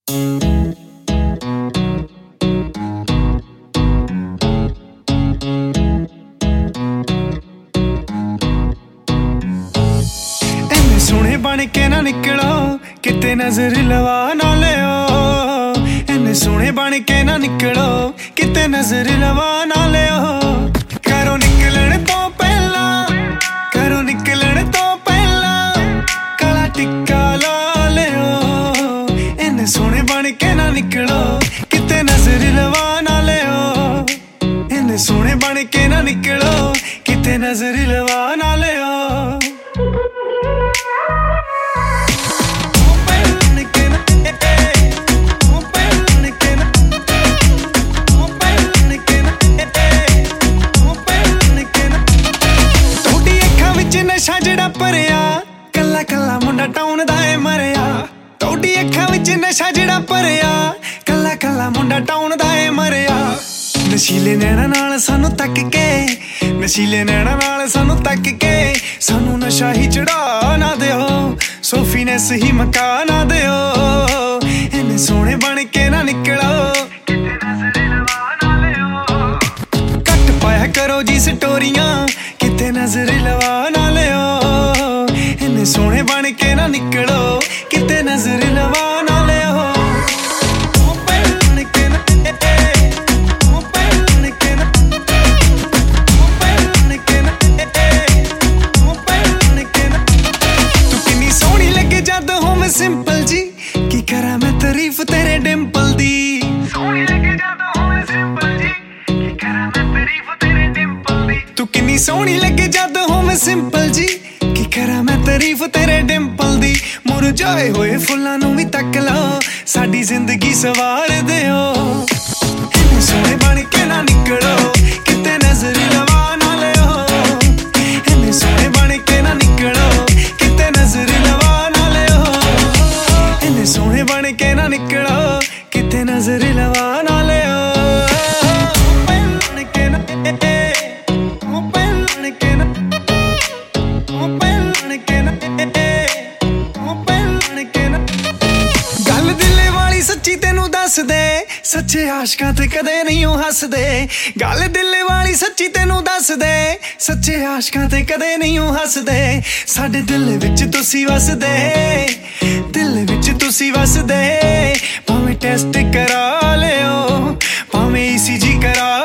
सोहणे बन के ना निकलो किते नजर लवा ना लियो। इन्ने सोहणे बन के ना निकलो किते नजर लवा ना लियो। घरों निकलण तो पहला, घरों निकलण तो पहला काला टिक्का ला लियो। इन्ने सोहणे बन के ना निकलो किते नजर लवा ना लियो। इन्ने सोहणे बन के ना निकलो किते नजर लवा ना लियो। नशा जड़ा भरिया कला कला मुंडा टाउन दा ए मरिया। तोड़ी अखां विच नशा जड़ा भरिया कला कला मुंडा टाउन दा ए मरिया। नशीले नैना नाल सानू तक के, नशीले नैना नाल सानू तक के सानू नशा ही चढ़ा ना दियो, सोफीनेस ही मका ना दियो। इन्ने सोहणे बन के ना निकलो कट पाया करो जी स्टोरियां किते नजर लवा ना लियो। इन्ने सोहणे बन के ना निकलो किते नजर लवा ना लियो। तू किन्नी सोहनी लगे जद हो मैं सिंपल जी, की करा मैं तारीफ तेरे डिंपल दी। सोहनी लगे जद हो मैं सिंपल जी, की करा मैं तारीफ तेरे डिंपल दी। तू किन्नी सोहनी लगे जद हो मैं सिंपल जी, की करा मैं तारीफ तेरे डिंपल दी। मुरझाए होए फुल्लां नूं भी तक लो साडी जिंदगी सवार दियो। इन्ने सोहणे बन के ना निकलो किते नजर लवा ना लियो। इन्ने सोहणे बन के ना निकलो किते नजर लवा ना लियो। इन्ने सोहणे बन के ना निकलो किते नजर लवा ना लियो। गल दिले वाली सच्ची तेनू दस दे, सच्चे आशकां ते कदे नहीं हसदे। गल दिले वाली सच्ची तेनू दस दे, सच्चे आशकां ते कदे नहीं हसदे। साडे दिल विच तुसी वसदे, दिल विच तुसी वसदे। भावें टेस्ट करा लियो, भावें ECG करा